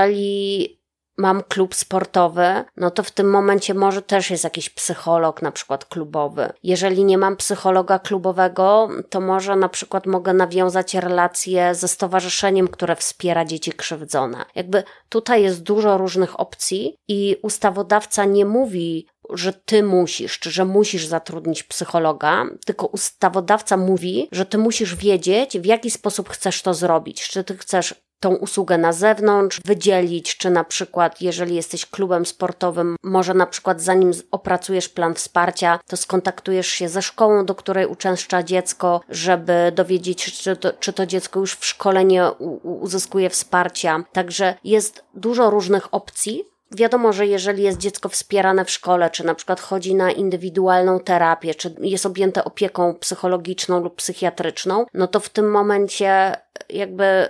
[SPEAKER 1] Jeżeli mam klub sportowy, no to w tym momencie może też jest jakiś psycholog na przykład klubowy. Jeżeli nie mam psychologa klubowego, to może na przykład mogę nawiązać relacje ze stowarzyszeniem, które wspiera dzieci krzywdzone. Jakby tutaj jest dużo różnych opcji i ustawodawca nie mówi, że ty musisz, czy że musisz zatrudnić psychologa, tylko ustawodawca mówi, że ty musisz wiedzieć, w jaki sposób chcesz to zrobić. Czy ty chcesz tą usługę na zewnątrz wydzielić, czy na przykład, jeżeli jesteś klubem sportowym, może na przykład zanim opracujesz plan wsparcia, to skontaktujesz się ze szkołą, do której uczęszcza dziecko, żeby dowiedzieć się, czy to dziecko już w szkole nie uzyskuje wsparcia. Także jest dużo różnych opcji. Wiadomo, że jeżeli jest dziecko wspierane w szkole, czy na przykład chodzi na indywidualną terapię, czy jest objęte opieką psychologiczną lub psychiatryczną, no to w tym momencie jakby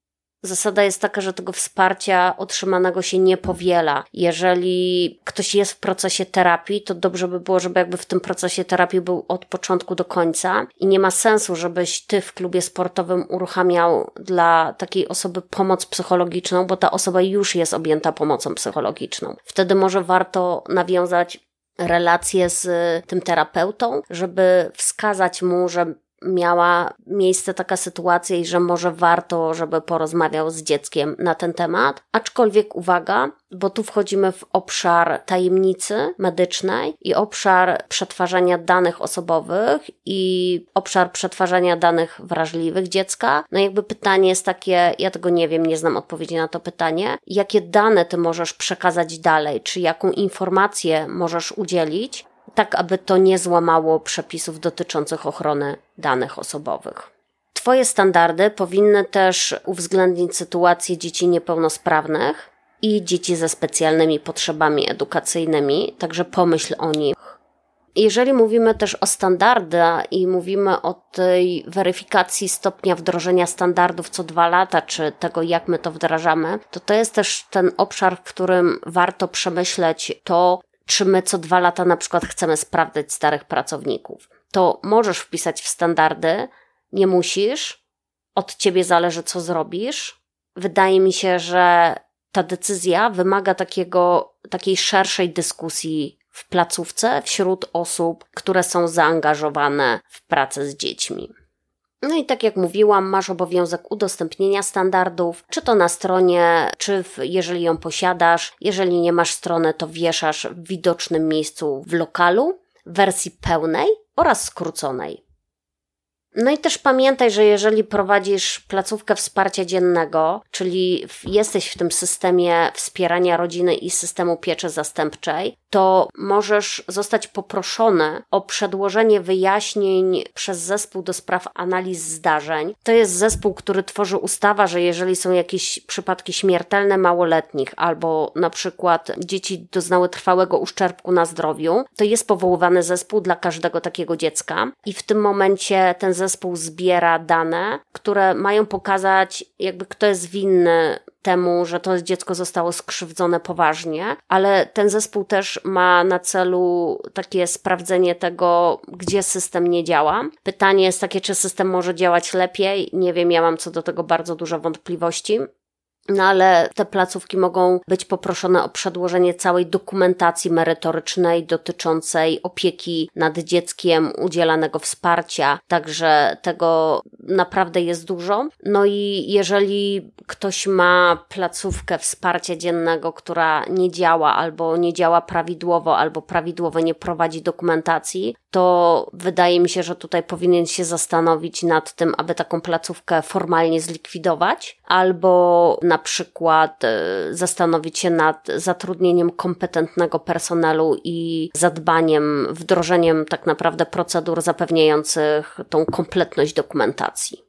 [SPEAKER 1] zasada jest taka, że tego wsparcia otrzymanego się nie powiela. Jeżeli ktoś jest w procesie terapii, to dobrze by było, żeby jakby w tym procesie terapii był od początku do końca i nie ma sensu, żebyś ty w klubie sportowym uruchamiał dla takiej osoby pomoc psychologiczną, bo ta osoba już jest objęta pomocą psychologiczną. Wtedy może warto nawiązać relacje z tym terapeutą, żeby wskazać mu, że miała miejsce taka sytuacja i że może warto, żeby porozmawiał z dzieckiem na ten temat. Aczkolwiek uwaga, bo tu wchodzimy w obszar tajemnicy medycznej i obszar przetwarzania danych osobowych i obszar przetwarzania danych wrażliwych dziecka. No jakby pytanie jest takie, ja tego nie wiem, nie znam odpowiedzi na to pytanie. Jakie dane ty możesz przekazać dalej? Czy jaką informację możesz udzielić? Tak, aby to nie złamało przepisów dotyczących ochrony danych osobowych. Twoje standardy powinny też uwzględnić sytuację dzieci niepełnosprawnych i dzieci ze specjalnymi potrzebami edukacyjnymi, także pomyśl o nich. Jeżeli mówimy też o standardach i mówimy o tej weryfikacji stopnia wdrożenia standardów co 2 lata, czy tego, jak my to wdrażamy, to jest też ten obszar, w którym warto przemyśleć to, czy my co 2 lata na przykład chcemy sprawdzać starych pracowników. To możesz wpisać w standardy, nie musisz, od ciebie zależy, co zrobisz. Wydaje mi się, że ta decyzja wymaga takiej szerszej dyskusji w placówce wśród osób, które są zaangażowane w pracę z dziećmi. No i tak jak mówiłam, masz obowiązek udostępnienia standardów, czy to na stronie, czy jeżeli ją posiadasz. Jeżeli nie masz strony, to wieszasz w widocznym miejscu w lokalu, w wersji pełnej oraz skróconej. No i też pamiętaj, że jeżeli prowadzisz placówkę wsparcia dziennego, czyli jesteś w tym systemie wspierania rodziny i systemu pieczy zastępczej, to możesz zostać poproszony o przedłożenie wyjaśnień przez zespół do spraw analiz zdarzeń. To jest zespół, który tworzy ustawa, że jeżeli są jakieś przypadki śmiertelne małoletnich albo na przykład dzieci doznały trwałego uszczerbku na zdrowiu, to jest powoływany zespół dla każdego takiego dziecka i w tym momencie ten zespół zbiera dane, które mają pokazać jakby kto jest winny temu, że to dziecko zostało skrzywdzone poważnie, ale ten zespół też ma na celu takie sprawdzenie tego, gdzie system nie działa. Pytanie jest takie, czy system może działać lepiej? Nie wiem, ja mam co do tego bardzo dużo wątpliwości. No ale te placówki mogą być poproszone o przedłożenie całej dokumentacji merytorycznej dotyczącej opieki nad dzieckiem, udzielanego wsparcia, także tego naprawdę jest dużo. No i jeżeli ktoś ma placówkę wsparcia dziennego, która nie działa albo nie działa prawidłowo, albo prawidłowo nie prowadzi dokumentacji, to wydaje mi się, że tutaj powinien się zastanowić nad tym, aby taką placówkę formalnie zlikwidować, albo na przykład zastanowić się nad zatrudnieniem kompetentnego personelu i zadbaniem, wdrożeniem tak naprawdę procedur zapewniających tą kompletność dokumentacji.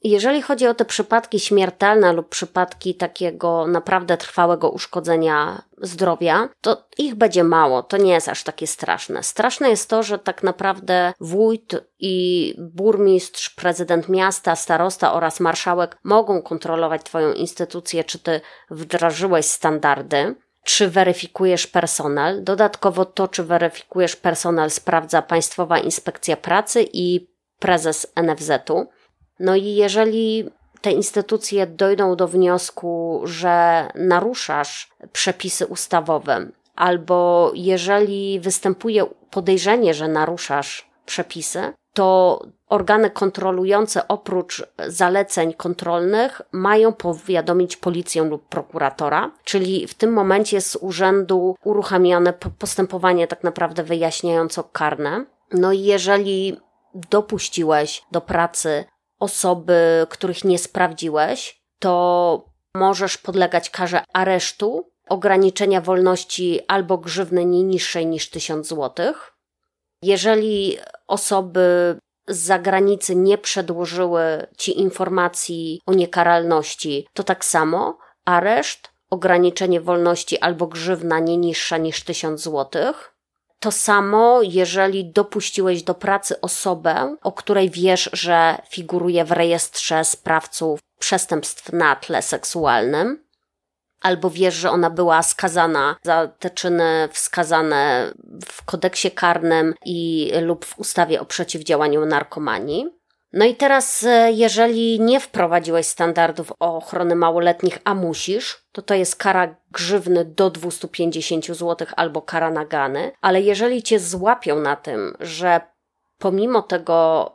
[SPEAKER 1] Jeżeli chodzi o te przypadki śmiertelne lub przypadki takiego naprawdę trwałego uszkodzenia zdrowia, to ich będzie mało, to nie jest aż takie straszne. Straszne jest to, że tak naprawdę wójt i burmistrz, prezydent miasta, starosta oraz marszałek mogą kontrolować twoją instytucję, czy ty wdrożyłeś standardy, czy weryfikujesz personel. Dodatkowo to, czy weryfikujesz personel, sprawdza Państwowa Inspekcja Pracy i prezes NFZ-u. No i jeżeli te instytucje dojdą do wniosku, że naruszasz przepisy ustawowe, albo jeżeli występuje podejrzenie, że naruszasz przepisy, to organy kontrolujące oprócz zaleceń kontrolnych mają powiadomić policję lub prokuratora, czyli w tym momencie z urzędu uruchamiane postępowanie tak naprawdę wyjaśniająco-karne. No i jeżeli dopuściłeś do pracy osoby, których nie sprawdziłeś, to możesz podlegać karze aresztu, ograniczenia wolności albo grzywny nie niższej niż 1000 zł. Jeżeli osoby z zagranicy nie przedłożyły ci informacji o niekaralności, to tak samo areszt, ograniczenie wolności albo grzywna nie niższa niż 1000 zł. To samo, jeżeli dopuściłeś do pracy osobę, o której wiesz, że figuruje w rejestrze sprawców przestępstw na tle seksualnym, albo wiesz, że ona była skazana za te czyny wskazane w kodeksie karnym lub w ustawie o przeciwdziałaniu narkomanii. No i teraz, jeżeli nie wprowadziłeś standardów ochrony małoletnich, a musisz, to jest kara grzywny do 250 zł albo kara nagany, ale jeżeli cię złapią na tym, że pomimo tego,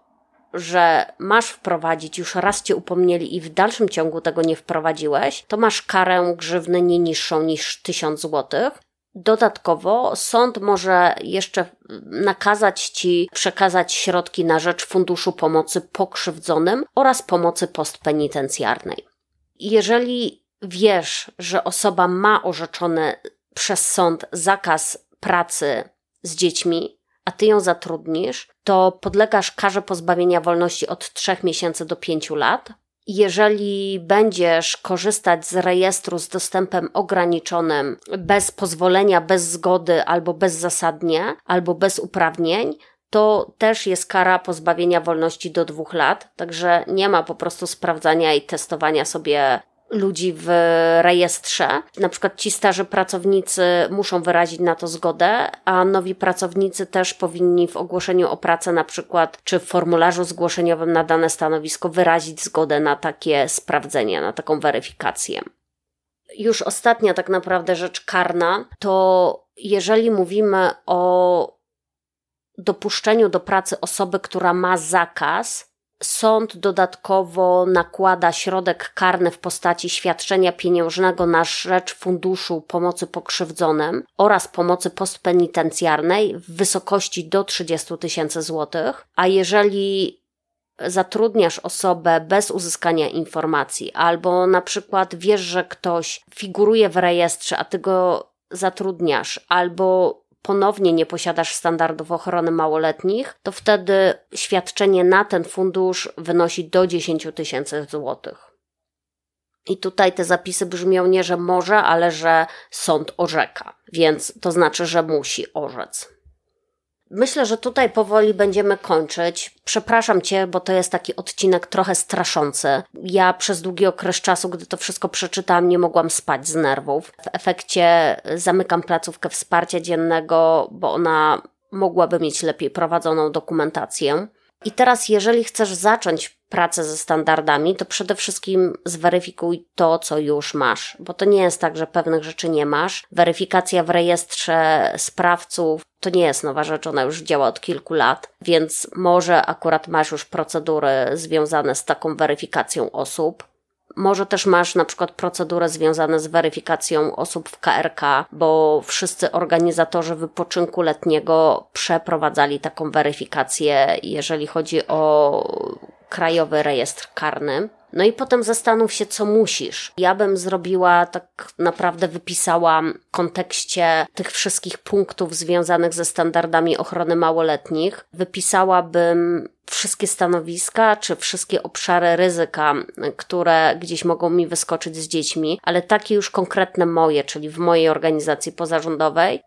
[SPEAKER 1] że masz wprowadzić, już raz cię upomnieli i w dalszym ciągu tego nie wprowadziłeś, to masz karę grzywny nie niższą niż 1000 zł. Dodatkowo sąd może jeszcze nakazać ci przekazać środki na rzecz Funduszu Pomocy Pokrzywdzonym oraz pomocy postpenitencjarnej. Jeżeli wiesz, że osoba ma orzeczony przez sąd zakaz pracy z dziećmi, a ty ją zatrudnisz, to podlegasz karze pozbawienia wolności od 3 miesięcy do 5 lat. Jeżeli będziesz korzystać z rejestru z dostępem ograniczonym, bez pozwolenia, bez zgody, albo bezzasadnie, albo bez uprawnień, to też jest kara pozbawienia wolności do 2 lat. Także nie ma po prostu sprawdzania i testowania sobie ludzi w rejestrze. Na przykład ci starzy pracownicy muszą wyrazić na to zgodę, a nowi pracownicy też powinni w ogłoszeniu o pracę na przykład, czy w formularzu zgłoszeniowym na dane stanowisko wyrazić zgodę na takie sprawdzenie, na taką weryfikację. Już ostatnia tak naprawdę rzecz karna, to jeżeli mówimy o dopuszczeniu do pracy osoby, która ma zakaz, sąd dodatkowo nakłada środek karny w postaci świadczenia pieniężnego na rzecz Funduszu Pomocy Pokrzywdzonym oraz pomocy postpenitencjarnej w wysokości do 30 000 złotych, a jeżeli zatrudniasz osobę bez uzyskania informacji albo na przykład wiesz, że ktoś figuruje w rejestrze, a ty go zatrudniasz, albo ponownie nie posiadasz standardów ochrony małoletnich, to wtedy świadczenie na ten fundusz wynosi do 10 000 złotych. I tutaj te zapisy brzmią nie, że może, ale że sąd orzeka, więc to znaczy, że musi orzec. Myślę, że tutaj powoli będziemy kończyć. Przepraszam Cię, bo to jest taki odcinek trochę straszący. Ja przez długi okres czasu, gdy to wszystko przeczytałam, nie mogłam spać z nerwów. W efekcie zamykam placówkę wsparcia dziennego, bo ona mogłaby mieć lepiej prowadzoną dokumentację. I teraz, jeżeli chcesz zacząć pracę ze standardami, to przede wszystkim zweryfikuj to, co już masz, bo to nie jest tak, że pewnych rzeczy nie masz. Weryfikacja w rejestrze sprawców to nie jest nowa rzecz, ona już działa od kilku lat, więc może akurat masz już procedury związane z taką weryfikacją osób. Może też masz na przykład procedurę związaną z weryfikacją osób w KRK, bo wszyscy organizatorzy wypoczynku letniego przeprowadzali taką weryfikację, jeżeli chodzi o Krajowy Rejestr Karny. No i potem zastanów się, co musisz. Ja bym zrobiła, tak naprawdę wypisałam w kontekście tych wszystkich punktów związanych ze standardami ochrony małoletnich. Wypisałabym wszystkie stanowiska, czy wszystkie obszary ryzyka, które gdzieś mogą mi wyskoczyć z dziećmi, ale takie już konkretne moje, czyli w mojej organizacji pozarządowej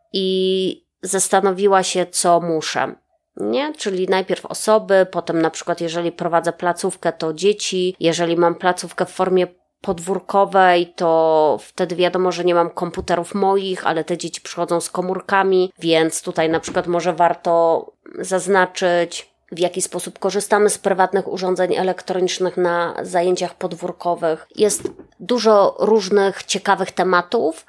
[SPEAKER 1] i zastanowiła się, co muszę. Nie? Czyli najpierw osoby, potem na przykład jeżeli prowadzę placówkę, to dzieci, jeżeli mam placówkę w formie podwórkowej, to wtedy wiadomo, że nie mam komputerów moich, ale te dzieci przychodzą z komórkami, więc tutaj na przykład może warto zaznaczyć, w jaki sposób korzystamy z prywatnych urządzeń elektronicznych na zajęciach podwórkowych. Jest dużo różnych ciekawych tematów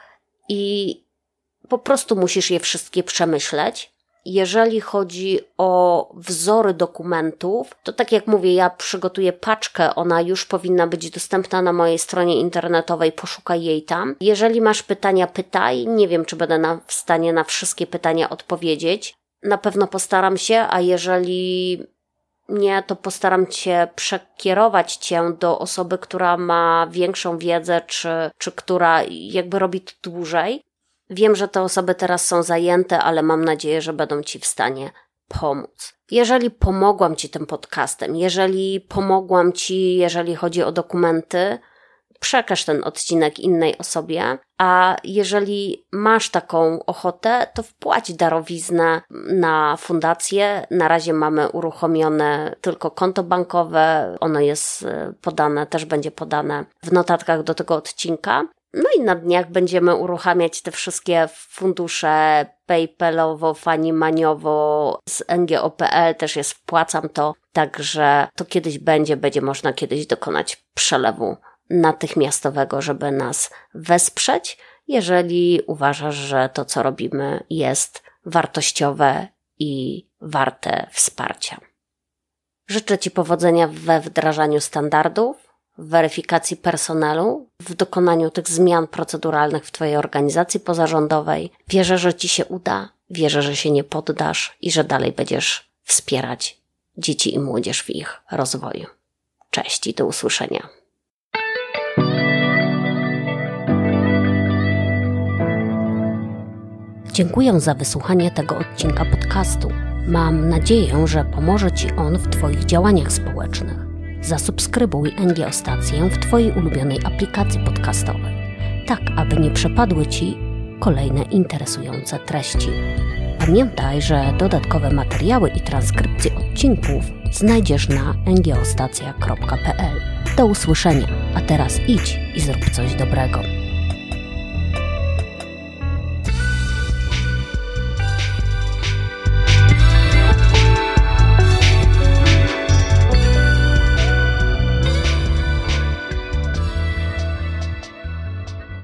[SPEAKER 1] i po prostu musisz je wszystkie przemyśleć. Jeżeli chodzi o wzory dokumentów, to tak jak mówię, ja przygotuję paczkę, ona już powinna być dostępna na mojej stronie internetowej, poszukaj jej tam. Jeżeli masz pytania, pytaj. Nie wiem, czy będę w stanie na wszystkie pytania odpowiedzieć. Na pewno postaram się, a jeżeli nie, to postaram się przekierować Cię do osoby, która ma większą wiedzę, czy która jakby robi to dłużej. Wiem, że te osoby teraz są zajęte, ale mam nadzieję, że będą Ci w stanie pomóc. Jeżeli pomogłam Ci tym podcastem, jeżeli pomogłam Ci, jeżeli chodzi o dokumenty, przekaż ten odcinek innej osobie, a jeżeli masz taką ochotę, to wpłać darowiznę na fundację. Na razie mamy uruchomione tylko konto bankowe, ono jest podane, też będzie podane w notatkach do tego odcinka. No i na dniach będziemy uruchamiać te wszystkie fundusze PayPalowo, Fanimaniowo, z NGO.pl też jest wpłacam to, także to kiedyś będzie można kiedyś dokonać przelewu natychmiastowego, żeby nas wesprzeć, jeżeli uważasz, że to, co robimy, jest wartościowe i warte wsparcia. Życzę Ci powodzenia we wdrażaniu standardów, w weryfikacji personelu, w dokonaniu tych zmian proceduralnych w Twojej organizacji pozarządowej. Wierzę, że Ci się uda, wierzę, że się nie poddasz i że dalej będziesz wspierać dzieci i młodzież w ich rozwoju. Cześć i do usłyszenia. Dziękuję za wysłuchanie tego odcinka podcastu. Mam nadzieję, że pomoże Ci on w Twoich działaniach społecznych. Zasubskrybuj NGO Stację w Twojej ulubionej aplikacji podcastowej, tak aby nie przepadły Ci kolejne interesujące treści. Pamiętaj, że dodatkowe materiały i transkrypcje odcinków znajdziesz na ngostacja.pl. Do usłyszenia, a teraz idź i zrób coś dobrego.